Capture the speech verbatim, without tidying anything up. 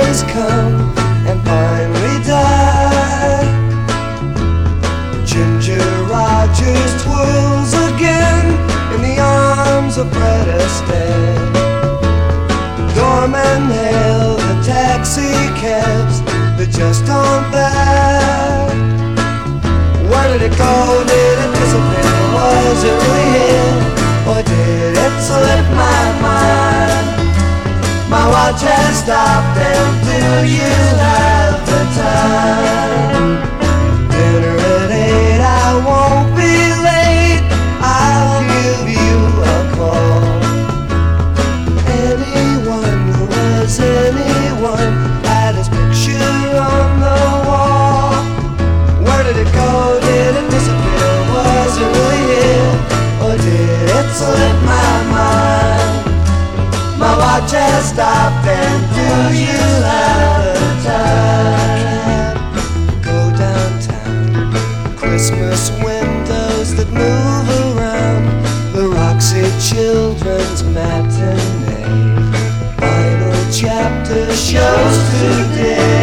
has come and finally died. Ginger Rogers twirls again in the arms of Fred Astaire. Doormen hail the taxi cabs that just aren't there. Where did it go? Did it disappear? Was it really here? Or did it slip my mind? My watch has stopped, and do you have the time? Dinner at eight, I won't be late. I'll give you a call. Anyone who was anyone had his picture on the wall. Where did it go? Did it disappear? Was it really here? Or did it slip my mind? My watch has stopped, and do you have the time? Go downtown, Christmas windows that move around, the Roxy Children's Matinee, final chapter shows today.